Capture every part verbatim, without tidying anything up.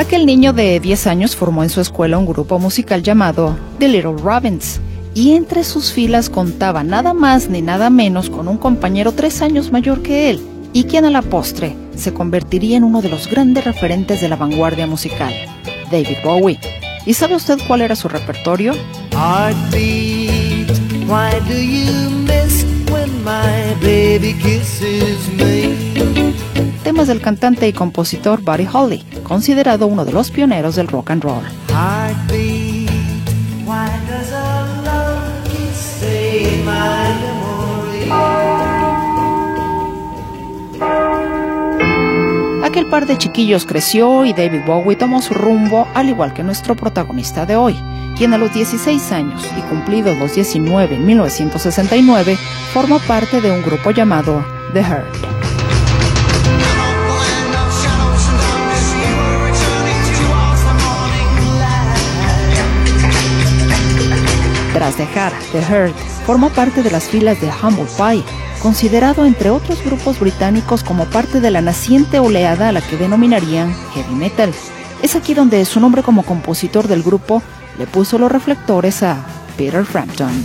Aquel niño de diez años formó en su escuela un grupo musical llamado The Little Robins, y entre sus filas contaba nada más ni nada menos con un compañero tres años mayor que él, y quien a la postre se convertiría en uno de los grandes referentes de la vanguardia musical, David Bowie. ¿Y sabe usted cuál era su repertorio? Heartbeat, why do you miss when my baby kisses me? Temas del cantante y compositor Buddy Holly, considerado uno de los pioneros del rock and roll. Heartbeat, why does our love stay in my memory? Aquel par de chiquillos creció y David Bowie tomó su rumbo, al igual que nuestro protagonista de hoy, quien a los dieciséis años y cumplidos los diecinueve en mil novecientos sesenta y nueve, formó parte de un grupo llamado The Hurt. Tras dejar The Hurt, formó parte de las filas de Humble Pie, considerado entre otros grupos británicos como parte de la naciente oleada a la que denominarían heavy metal. Es aquí donde su nombre como compositor del grupo le puso los reflectores a Peter Frampton.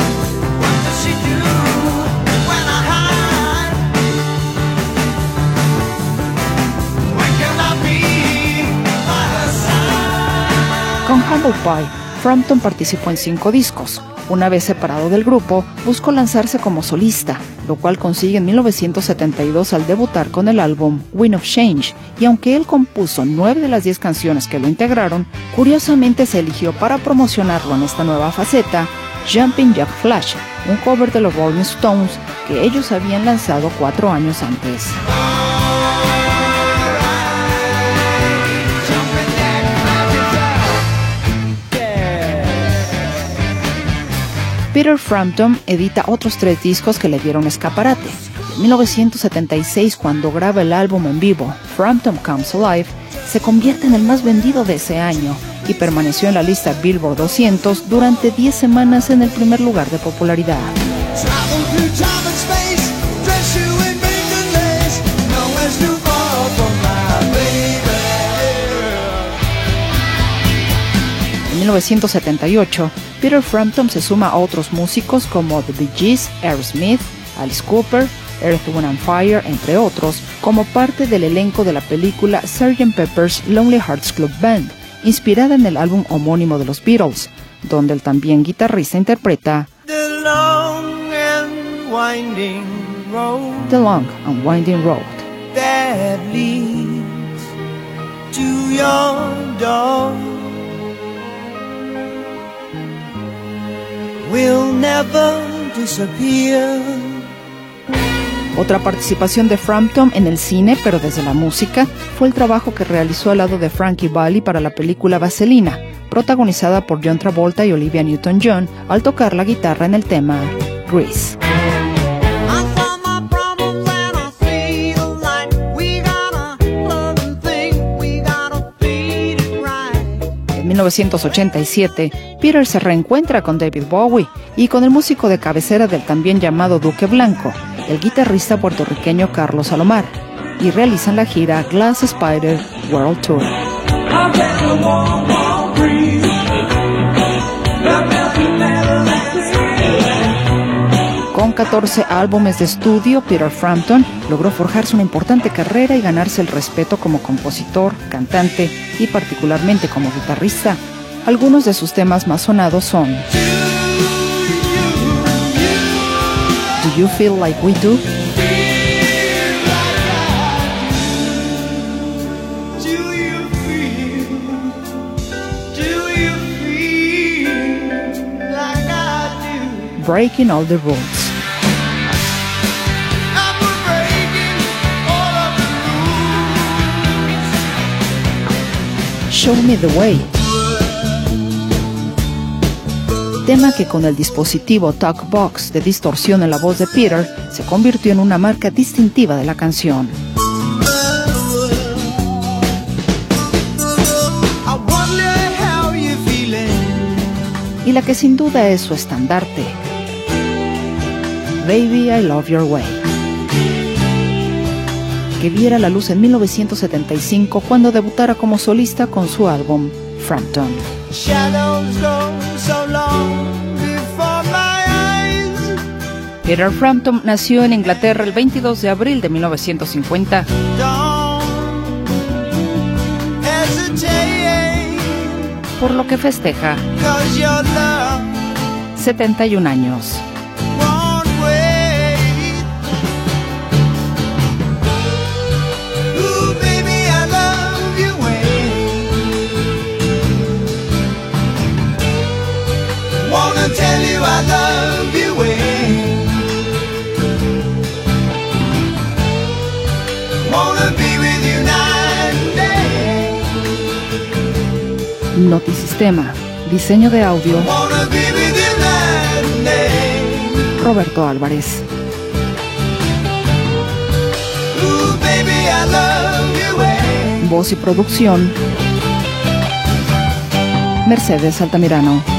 Con Humble Pie, Frampton participó en cinco discos. Una vez separado del grupo, buscó lanzarse como solista, lo cual consigue en mil novecientos setenta y dos al debutar con el álbum Wind of Change, y aunque él compuso nueve de las diez canciones que lo integraron, curiosamente se eligió para promocionarlo en esta nueva faceta Jumping Jack Flash, un cover de los Rolling Stones que ellos habían lanzado cuatro años antes. Peter Frampton edita otros tres discos que le dieron escaparate. En mil novecientos setenta y seis, cuando graba el álbum en vivo Frampton Comes Alive, se convierte en el más vendido de ese año y permaneció en la lista Billboard doscientos durante diez semanas en el primer lugar de popularidad. En mil novecientos setenta y ocho, Peter Frampton se suma a otros músicos como The Bee Gees, Aerosmith, Alice Cooper, Earth, Wind and Fire, entre otros, como parte del elenco de la película sergeant Pepper's Lonely Hearts Club Band, inspirada en el álbum homónimo de los Beatles, donde el también guitarrista interpreta The long and winding road, The Long and Winding Road. that leads to your door will never disappear. Otra participación de Frampton en el cine, pero desde la música, fue el trabajo que realizó al lado de Frankie Valli para la película Vaselina, protagonizada por John Travolta y Olivia Newton-John, al tocar la guitarra en el tema Grease. En mil novecientos ochenta y siete, Peter se reencuentra con David Bowie y con el músico de cabecera del también llamado Duque Blanco, el guitarrista puertorriqueño Carlos Salomar, y realizan la gira Glass Spider World Tour. Con catorce álbumes de estudio, Peter Frampton logró forjarse una importante carrera y ganarse el respeto como compositor, cantante y particularmente como guitarrista. Algunos de sus temas más sonados son Do You Feel Like We Do? Breaking All the Rules. Show Me the Way. Tema que con el dispositivo Talkbox de distorsión en la voz de Peter se convirtió en una marca distintiva de la canción. Y la que sin duda es su estandarte, Baby I Love Your Way. que viera la luz en mil novecientos setenta y cinco cuando debutara como solista con su álbum Frampton. Peter Frampton nació en Inglaterra el veintidós de abril de mil novecientos cincuenta. Por lo que festeja setenta y un años. Tell you I love you, eh? Wanna be with you night and day. Notisistema, diseño de audio, Wanna be with you night and day. Roberto Álvarez. Ooh, baby, I love you, eh? Voz y producción, Mercedes Altamirano.